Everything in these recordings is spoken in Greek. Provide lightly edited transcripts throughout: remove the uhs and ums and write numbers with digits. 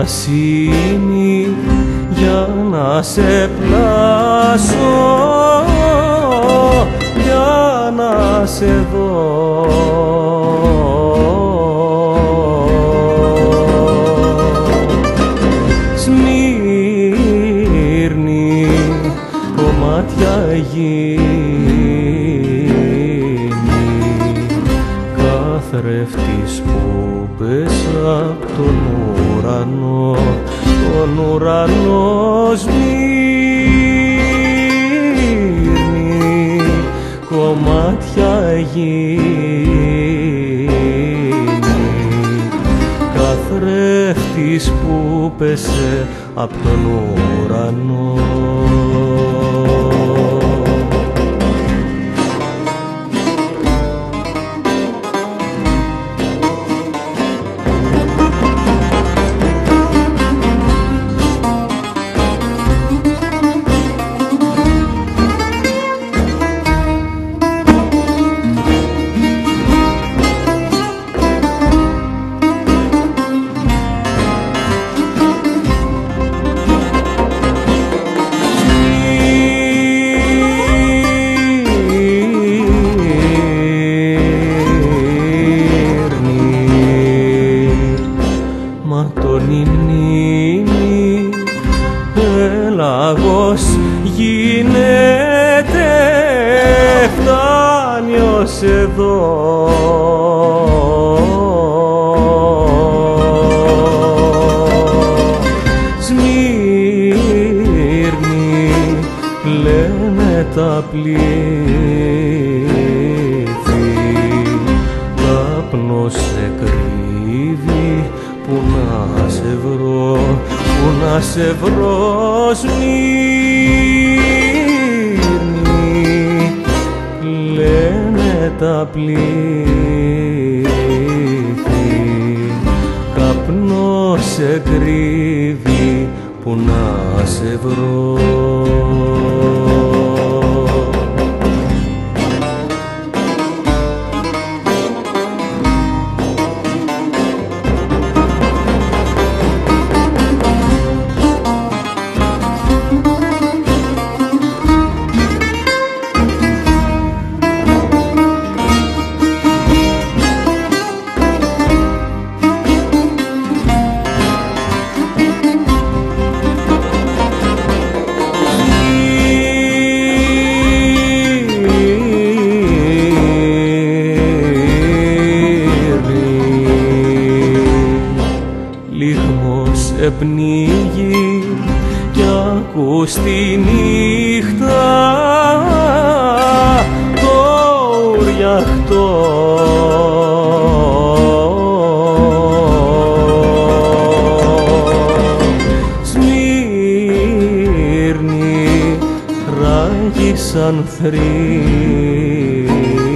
βιασύνη για να σε πλάσω, για να σε δω. Σμύρνη, κομμάτια γη, καθρέφτης που πέσα απ' τον ουρανό, τον ουρανό. Σμύρνη, κομμάτια γη, καθρέφτης που πέσε απ' τον ουρανό. Πέλαγος γίνεται, φτάνει ως εδώ. Σμύρνη, λένε τα πλήθη, καπνός σε κρύβει, που να σε βρω, που να σε βρω. Σμύρνη, λένε τα πλήθη, καπνός σε κρύβει, που να σε βρω. Λίχμος σε πνίγει κι ακούς τη νύχτα το ουριαχτό. Σμύρνη, ράγει σαν θρήνη,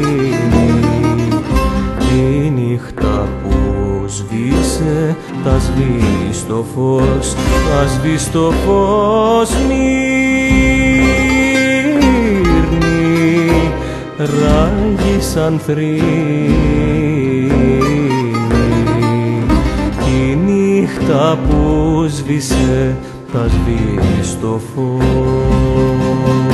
τη νύχτα που σβήσε, τα σβείς το φως, τα σβείς το φως. Σμύρνη, ράγει σαν θρήνη, τη νύχτα που σβήσε, τα σβείς το φως.